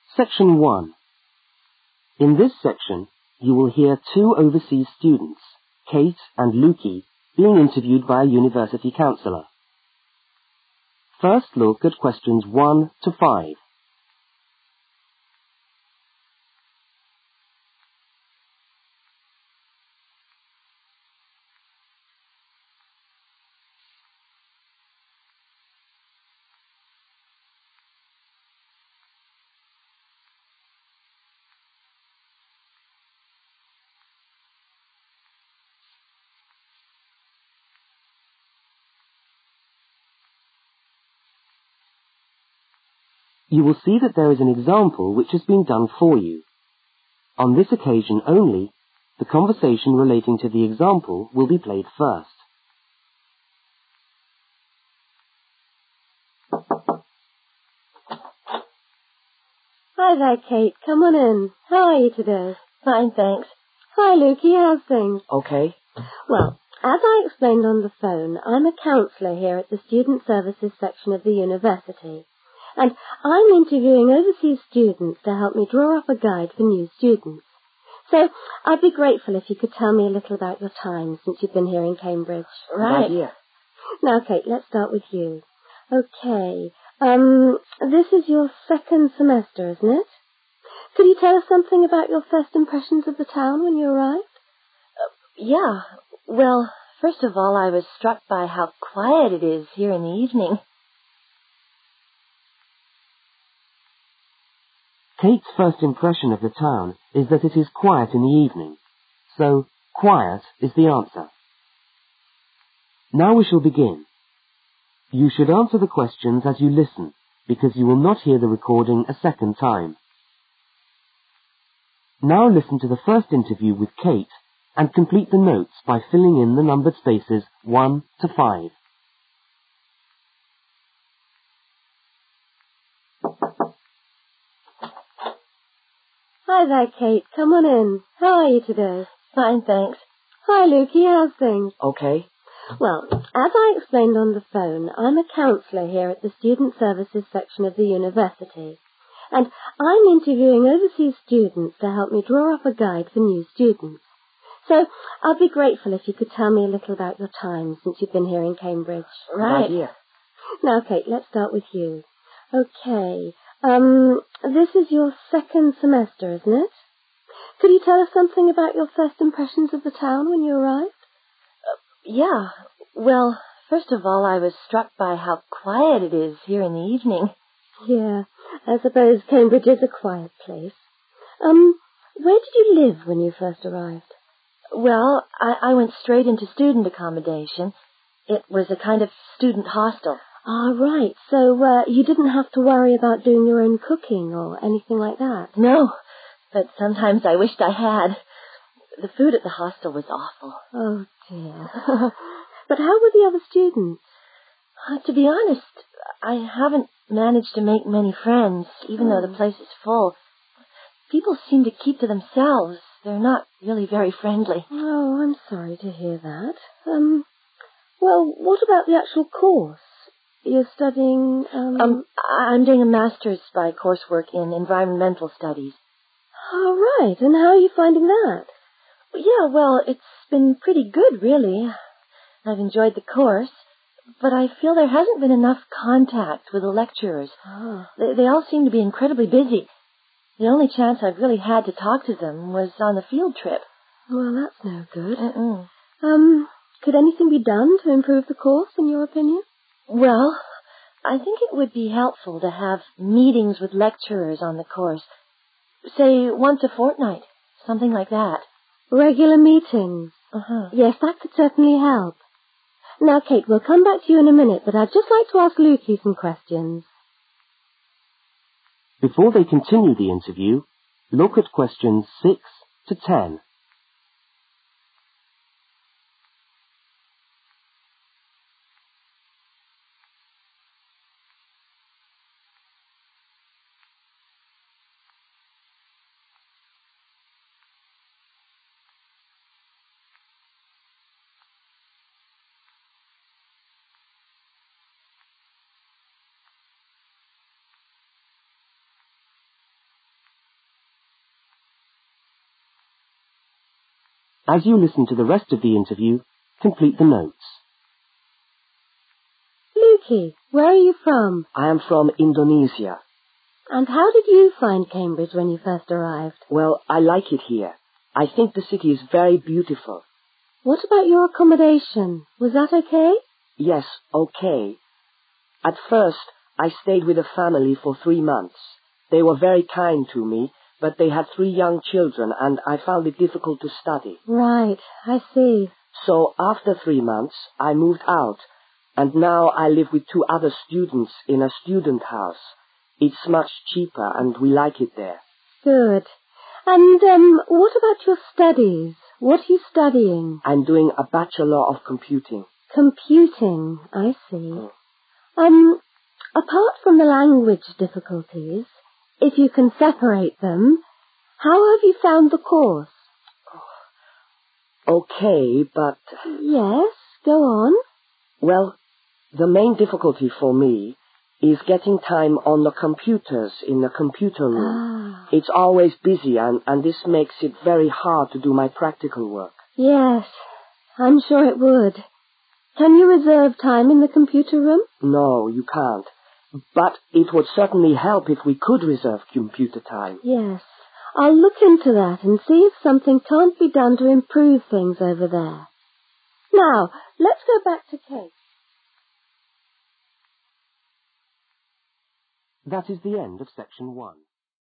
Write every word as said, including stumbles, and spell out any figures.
Section one. In this section, you will hear two overseas students, Kate and Lukey, being interviewed by a university counsellor. First look at questions one to five. You will see that there is an example which has been done for you. On this occasion only, the conversation relating to the example will be played first. Hi there, Kate. Come on in. How are you today? Fine, thanks. Hi, Lukey. How's things? Okay. Well, as I explained on the phone, I'm a counsellor here at the Student Services section of the university. And I'm interviewing overseas students to help me draw up a guide for new students. So I'd be grateful if you could tell me a little about your time since you've been here in Cambridge. Right. Good idea. Now, Kate, let's start with you. Okay. Um, this is your second semester, isn't it? Could you tell us something about your first impressions of the town when you arrived? Uh, yeah. Well, first of all, I was struck by how quiet it is here in the evening. Kate's first impression of the town is that it is quiet in the evening, so quiet is the answer. Now we shall begin. You should answer the questions as you listen, because you will not hear the recording a second time. Now listen to the first interview with Kate and complete the notes by filling in the numbered spaces one to five. Hi there, Kate. Come on in. How are you today? Fine, thanks. Hi, Lukey. How's things? Okay. Well, as I explained on the phone, I'm a counsellor here at the Student Services section of the university. And I'm interviewing overseas students to help me draw up a guide for new students. So I'd be grateful if you could tell me a little about your time since you've been here in Cambridge. Right. Good idea. Now, Kate, let's start with you. Okay. Um, this is your second semester, isn't it? Could you tell us something about your first impressions of the town when you arrived? Uh, yeah. Well, first of all, I was struck by how quiet it is here in the evening. Yeah, I suppose Cambridge is a quiet place. Um, where did you live when you first arrived? Well, I, I went straight into student accommodation. It was a kind of student hostel. Ah, right. So uh, you didn't have to worry about doing your own cooking or anything like that? No, but sometimes I wished I had. The food at the hostel was awful. Oh, dear. But how were the other students? Uh, to be honest, I haven't managed to make many friends, even oh. though the place is full. People seem to keep to themselves. They're not really very friendly. Oh, I'm sorry to hear that. Um, well, what about the actual course? You're studying, um... um... I'm doing a master's by coursework in environmental studies. Oh, right. And how are you finding that? Yeah, well, it's been pretty good, really. I've enjoyed the course, but I feel there hasn't been enough contact with the lecturers. Oh. They, they all seem to be incredibly busy. The only chance I've really had to talk to them was on the field trip. Well, that's no good. Mm-mm. Um, could anything be done to improve the course, in your opinion? Well, I think it would be helpful to have meetings with lecturers on the course. Say, once a fortnight, something like that. Regular meetings? Uh-huh. Yes, that could certainly help. Now, Kate, we'll come back to you in a minute, but I'd just like to ask Lukey some questions. Before they continue the interview, look at questions six to ten. As you listen to the rest of the interview, complete the notes. Lukey, where are you from? I am from Indonesia. And how did you find Cambridge when you first arrived? Well, I like it here. I think the city is very beautiful. What about your accommodation? Was that okay? Yes, okay. At first, I stayed with a family for three months. They were very kind to me, but they had three young children, and I found it difficult to study. Right, I see. So after three months, I moved out, and now I live with two other students in a student house. It's much cheaper, and we like it there. Good. And um, what about your studies? What are you studying? I'm doing a Bachelor of Computing. Computing, I see. Mm. Um, apart from the language difficulties, if you can separate them, how have you found the course? Okay, but... Yes, go on. Well, the main difficulty for me is getting time on the computers in the computer room. Ah. It's always busy, and, and this makes it very hard to do my practical work. Yes, I'm sure it would. Can you reserve time in the computer room? No, you can't. But it would certainly help if we could reserve computer time. Yes, I'll look into that and see if something can't be done to improve things over there. Now, let's go back to Kate. That is the end of section one.